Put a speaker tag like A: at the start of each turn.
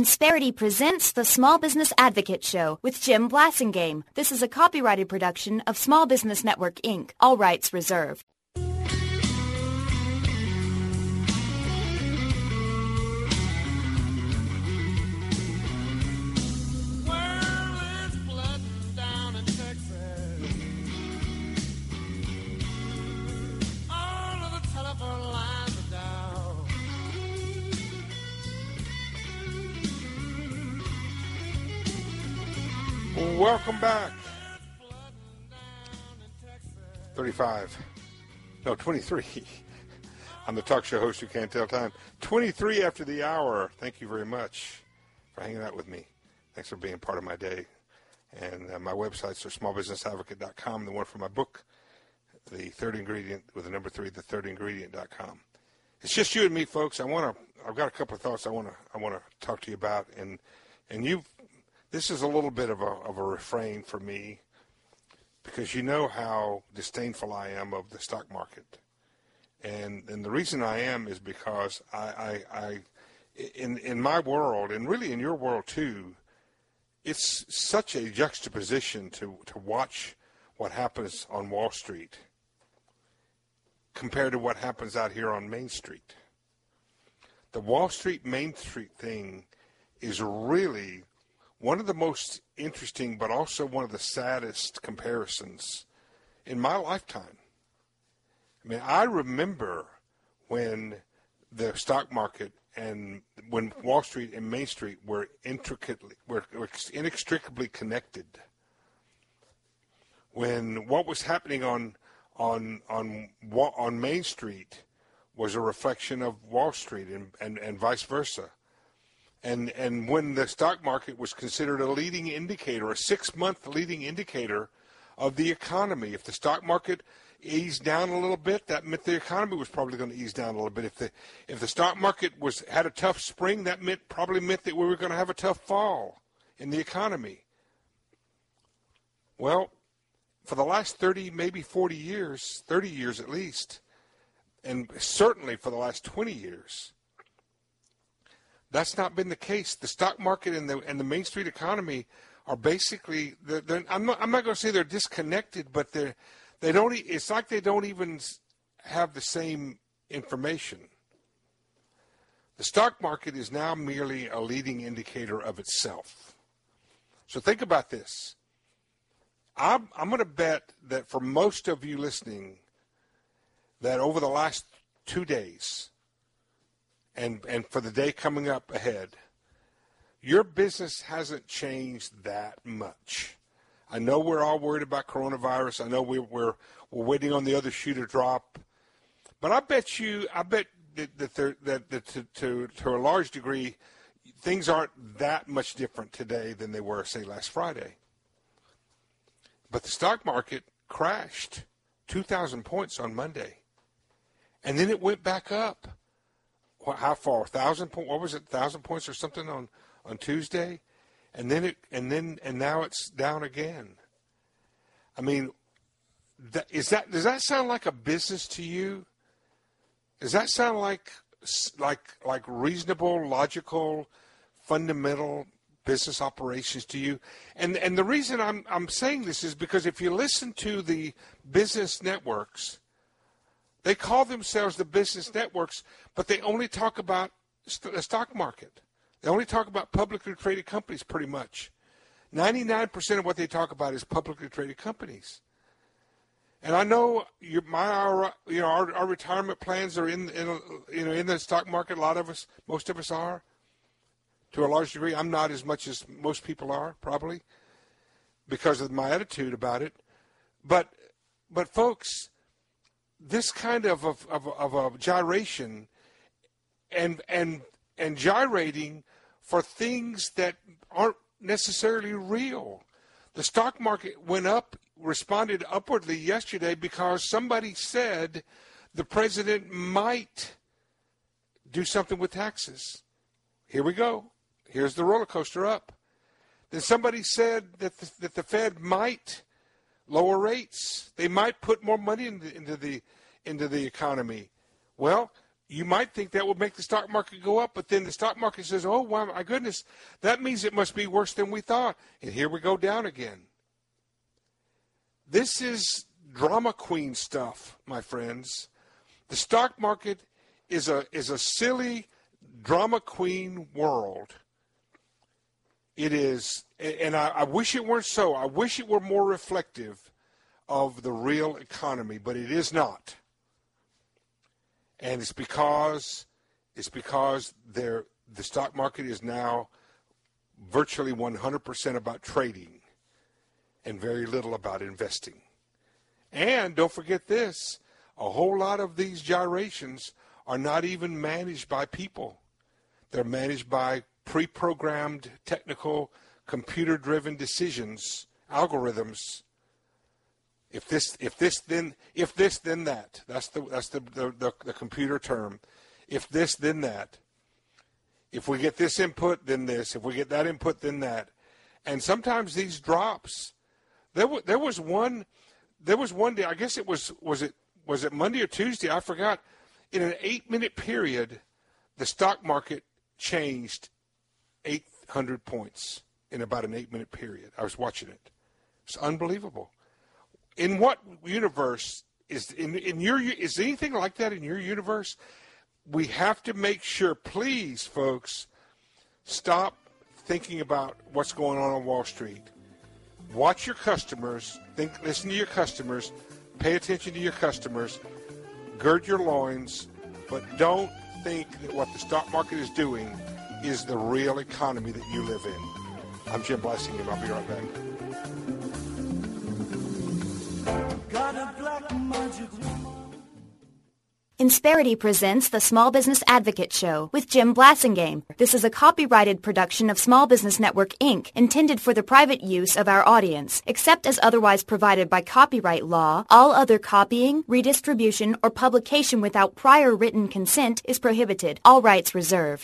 A: Insperity presents the Small Business Advocate Show with Jim Blasingame. This is a copyrighted production of Small Business Network, Inc., all rights reserved.
B: Welcome back. 23. I'm the talk show host who can't tell time. 23 after the hour. Thank you very much for hanging out with me. Thanks for being part of my day. And my websites are smallbusinessadvocate.com. The one for my book, The Third Ingredient, with the number 3, thethirdingredient.com. It's just you and me, folks. I've got a couple of thoughts I want to talk to you about, and this is a little bit of a refrain for me, because you know how disdainful I am of the stock market, and the reason I am is because I in my world, and really in your world too, it's such a juxtaposition to watch what happens on Wall Street compared to what happens out here on Main Street. The Wall Street Main Street thing is really one of the most interesting, but also one of the saddest comparisons in my lifetime. I mean, I remember when the stock market and when Wall Street and Main Street were inextricably connected. When what was happening on Main Street was a reflection of Wall Street and vice versa. And when the stock market was considered a leading indicator, a 6-month leading indicator of the economy. If the stock market eased down a little bit, that meant the economy was probably going to ease down a little bit. If the stock market had a tough spring, that probably meant that we were going to have a tough fall in the economy. Well, for the last 30, maybe 40 years, 30 years at least, and certainly for the last 20 years, that's not been the case. The stock market and the Main Street economy are basically, I'm not going to say they're disconnected, but they don't. It's like they don't even have the same information. The stock market is now merely a leading indicator of itself. So think about this. I'm going to bet that for most of you listening, that over the last 2 days, and for the day coming up ahead, your business hasn't changed that much. I know we're all worried about coronavirus. I know we're waiting on the other shoe to drop, but I bet that to a large degree, things aren't that much different today than they were, say, last Friday. But the stock market crashed 2,000 points on Monday, and then it went back up. How far? 1,000 points? What was it? 1,000 points or something on Tuesday, and now it's down again. I mean, does that sound like a business to you? Does that sound like reasonable, logical, fundamental business operations to you? And the reason I'm saying this is because if you listen to the business networks, they call themselves the business networks, but they only talk about the stock market. They only talk about publicly traded companies pretty much. 99% of what they talk about is publicly traded companies. And I know our retirement plans are in the stock market. A lot of us, most of us are, to a large degree. I'm not as much as most people are, probably, because of my attitude about it. But folks, this kind of a gyration and gyrating for things that aren't necessarily real. The stock market went up, responded upwardly yesterday because somebody said the president might do something with taxes. Here we go. Here's the roller coaster up. Then somebody said that the Fed might lower rates. They might put more money into the economy. Well, you might think that would make the stock market go up, but then the stock market says, oh, wow, my goodness, that means it must be worse than we thought. And here we go down again. This is drama queen stuff, my friends. The stock market is a silly drama queen world. It is, and I wish it weren't so. I wish it were more reflective of the real economy, but it is not. And it's because the stock market is now virtually 100% about trading and very little about investing. And don't forget this, a whole lot of these gyrations are not even managed by people. They're managed by pre-programmed, technical, computer-driven decisions, algorithms. If this, then that. That's the computer term. If this, then that. If we get this input, then this. If we get that input, then that. And sometimes these drops. There was one day. I guess it was it Monday or Tuesday? I forgot. In an 8-minute period, the stock market changed 800 points in about an 8-minute period. I was watching it. It's unbelievable. In what universe is anything like that in your universe? We have to make sure, please, folks, stop thinking about what's going on Wall Street. Watch your customers. Listen to your customers. Pay attention to your customers. Gird your loins, but don't think that what the stock market is doing is the real economy that you live in. I'm Jim Blessing, and I'll be right back.
A: Insperity presents the Small Business Advocate Show with Jim Blassingame. This is a copyrighted production of Small Business Network, Inc., intended for the private use of our audience. Except as otherwise provided by copyright law, all other copying, redistribution, or publication without prior written consent is prohibited. All rights reserved.